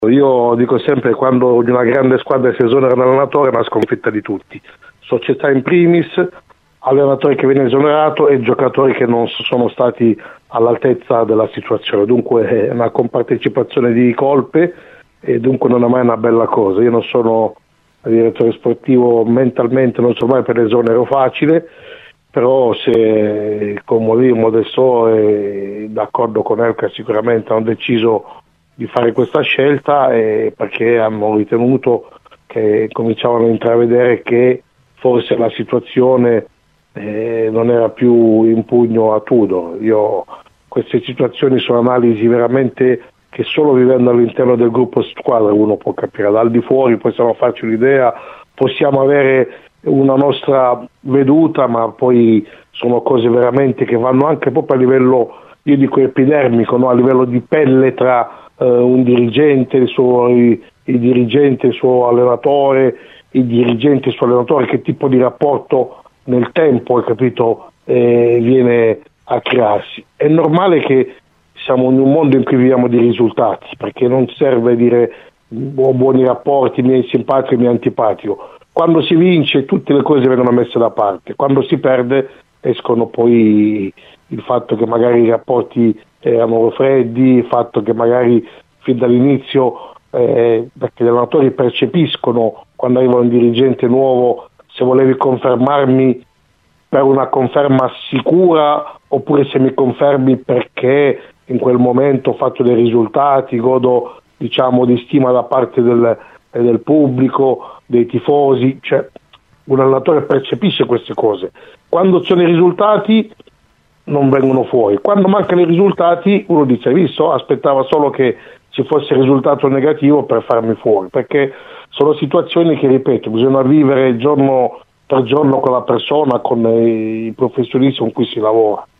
Io dico sempre, quando di una grande squadra si esonera un allenatore è una sconfitta di tutti, società in primis, allenatore che viene esonerato e giocatori che non sono stati all'altezza della situazione, dunque è una compartecipazione di colpe e dunque non è mai una bella cosa. Io non sono direttore sportivo, mentalmente non sono mai per l'esonero facile, però se con Molino, Modesto è d'accordo con Elka, sicuramente hanno deciso di fare questa scelta perché hanno ritenuto che cominciavano a intravedere che forse la situazione non era più in pugno a Tudor. Queste situazioni sono analisi veramente che solo vivendo all'interno del gruppo squadra uno può capire. Dal di fuori possiamo farci un'idea, possiamo avere una nostra veduta, ma poi sono cose veramente che vanno anche proprio a livello, io dico epidermico, no? A livello di pelle tra un dirigente, il dirigente, il suo allenatore, il dirigente, il suo allenatore, che tipo di rapporto nel tempo, hai capito, viene a crearsi. È normale che siamo in un mondo in cui viviamo di risultati, perché non serve dire ho buoni rapporti, mi è simpatico, mi è antipatico. Quando si vince tutte le cose vengono messe da parte, quando si perde escono poi il fatto che magari i rapporti erano freddi, il fatto che magari fin dall'inizio, perché gli allenatori percepiscono quando arriva un dirigente nuovo, se volevi confermarmi per una conferma sicura oppure se mi confermi perché in quel momento ho fatto dei risultati, godo diciamo di stima da parte del pubblico, dei tifosi, cioè un allenatore percepisce queste cose. Quando sono i risultati non vengono fuori, quando mancano i risultati uno dice hai visto, aspettava solo che ci fosse il risultato negativo per farmi fuori, perché sono situazioni che, ripeto, bisogna vivere giorno per giorno con la persona, con i professionisti con cui si lavora.